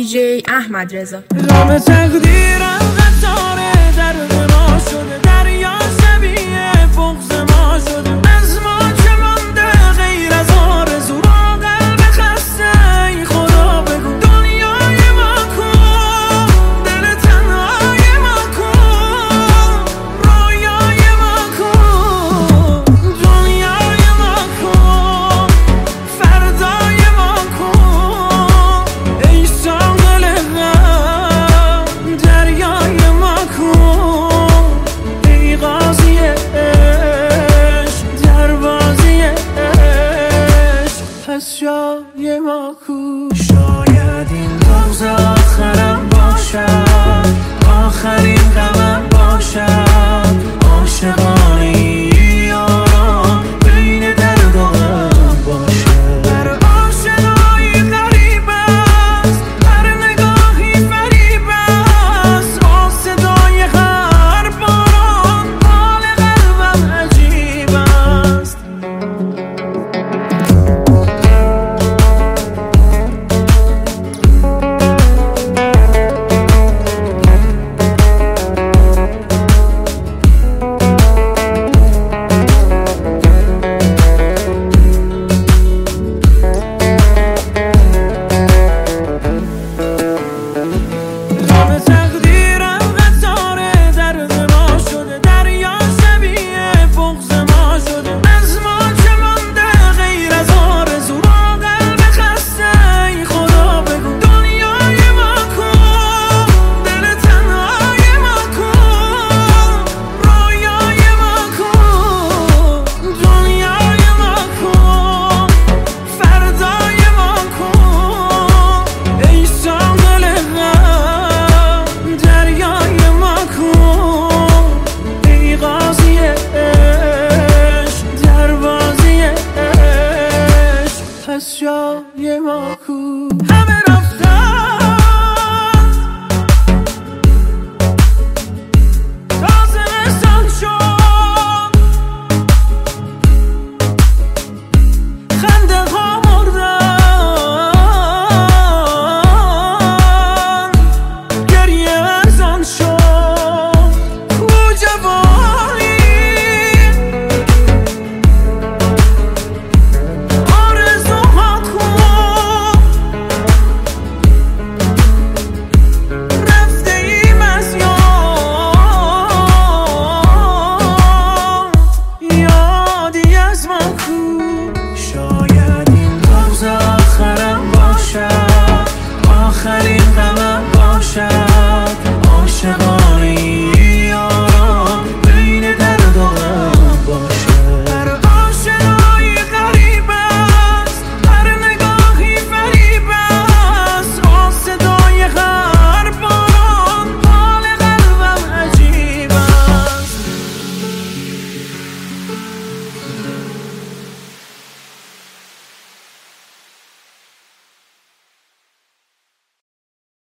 دیجی احمد رضا. غم تقدیرم قطاره درد ما شده، دریا شبیه بغض ما شده، از ما چه مانده غیر از آرزو، با قلب خسته ای خدا بگو دنیای ما کن، دل تنهای ما کن، رویای ما کن، دنیای ما کن، فردای ما کن، ای ساقل غم دریای ما کن، ای قاضی عشق دروازی عشق پس جای ما کن. شاید این روز آخرم باشد، آخرین غمم باشد، عاشقانه ای یاران بین درد و غم باشد. هر آشنایی غریب است، هر نگاهی فریب است، با صدای هر باران حال قلبم عجیب است. غم تقدیرم قطاره درد ما شده، دریا شبیه بغض ما شده، از ما چه مانده غیر از آرزو، با قلب خسته ای خدا بگو دنیای ما کن، دل تنهای ما کن، رویای ما کن، دنیای ما کن، فردای ما کن، ای ساقل غم دریای ما کن، ای قاضی عشق دروازی عشق پس جای ما کن. همه